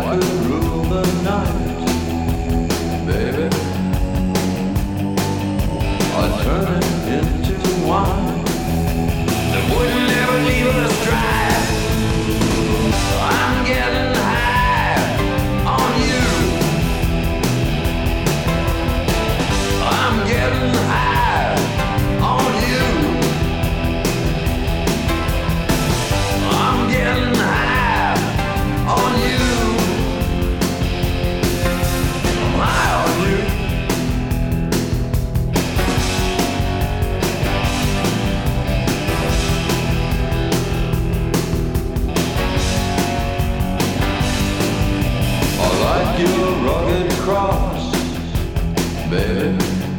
could rule the night, baby. I'd turn it into wine that wouldn't ever leave us dry. I'm getting high on you. I'm getting high on you. I'm getting high on you. I'm high on you. I like your rugged cross, baby.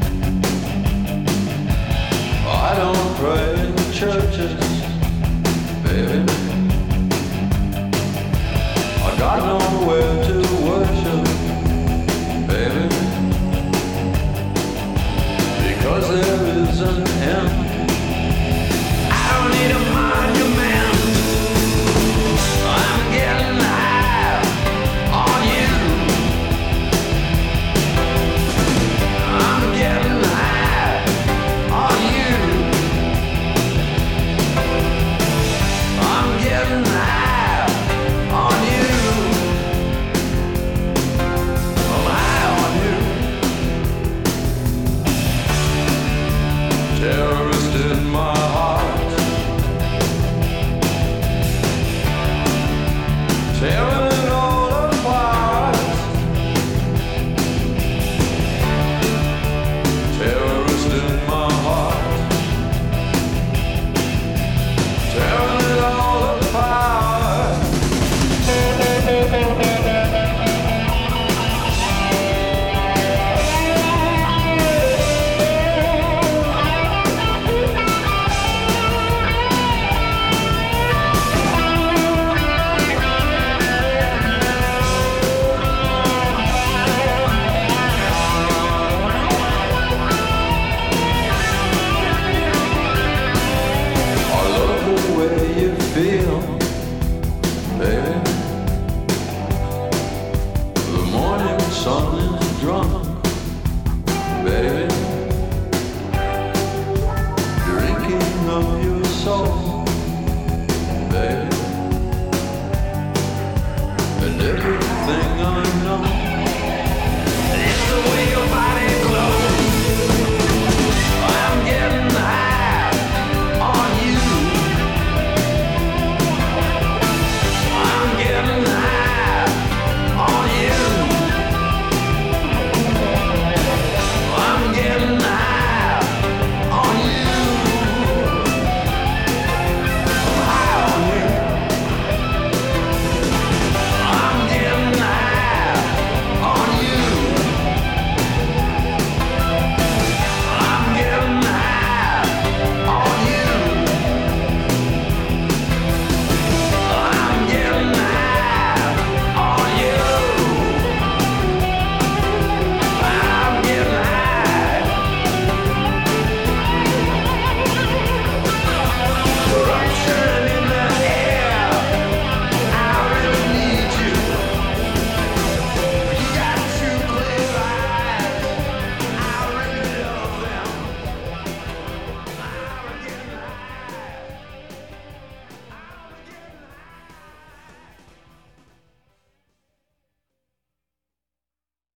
I don't pray in churches, baby. I got nowhere to worship, baby, because there is an end. I don't need a monument. I'm getting high on you. I'm getting high on you. I'm getting high on you. I'm high on you. Terrorist in my heart, tearing it all apart. Terrorist in my heart, tearing it all apart. I love the way you feel, baby. The morning sun is drunk, baby, drinking of your soul, baby, and everything I know.